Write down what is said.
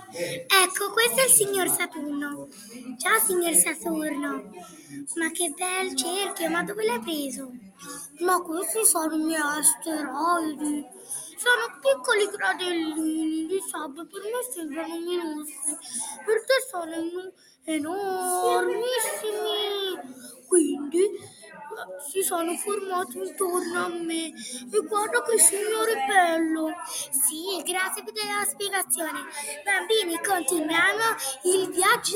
Ecco, questo è il signor Saturno. Ciao, signor Saturno. Ma che bel cerchio, ma dove l'hai preso? Ma questi sono i miei asteroidi. Sono piccoli granellini di sabbia, per me sembrano minuscoli, perché sono enormissimi. Quindi si sono formati intorno a me. E guarda che signore bello! Sì, grazie per la spiegazione. Bambini, continuiamo il viaggio